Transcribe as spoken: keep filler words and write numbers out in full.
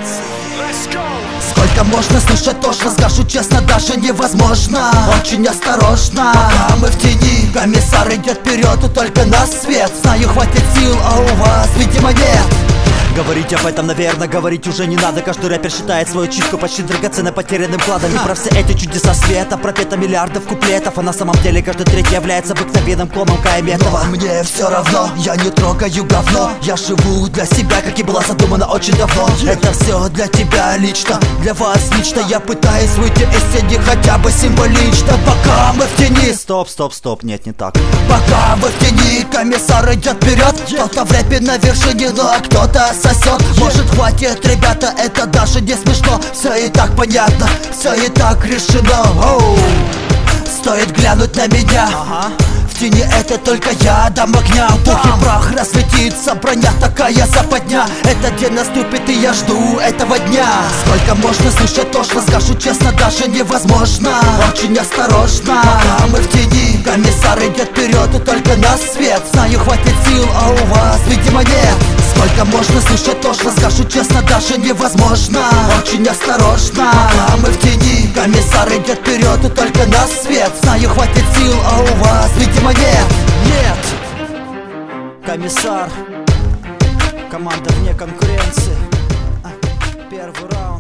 Сколько можно слушать тошно, скажу честно, даже невозможно. Очень осторожно, пока мы в тени. Комиссар идет вперед, и только на свет. Знаю, хватит сил, а у вас, видимо, нет. Говорить об этом, наверное, говорить уже не надо. Каждый рэпер считает свою чистку почти драгоценной потерянным кладом. И про все эти чудеса света пропето миллиардов куплетов. А на самом деле каждый третий является обыкновенным клоном Каэметова. Но мне все равно, я не трогаю говно. Я живу для себя, как и было задумано очень давно. Это все для тебя лично, для вас лично. Я пытаюсь выйти из тени хотя бы символично. Пока мы в тени. Стоп, стоп, стоп, нет, не так. Пока мы в тени, комиссар идет вперед. Кто-то в рэпе на вершине, ну а кто-то сосет. Может, хватит, ребята, это даже не смешно. Все и так понятно, все и так решено. Оу. Стоит глянуть на меня, ага. В тени это только я дам огня. В пух и прах разлетится броня, такая западня. Этот день наступит, и я жду этого дня. Сколько можно слушать тошно, скажу честно, даже невозможно. Очень осторожно, пока мы в тени. Комиссар идет вперед, и только на свет. Знаю, хватит сил, а у вас, видимо, нет. Сколько можно слушать тошно, скажу честно, даже невозможно. Очень осторожно, пока мы в тени. Комиссар идет вперед, и только на свет. Знаю, хватит сил, а у вас, видимо, нет. Нет. Комиссар, команда вне конкуренции. Первый раунд.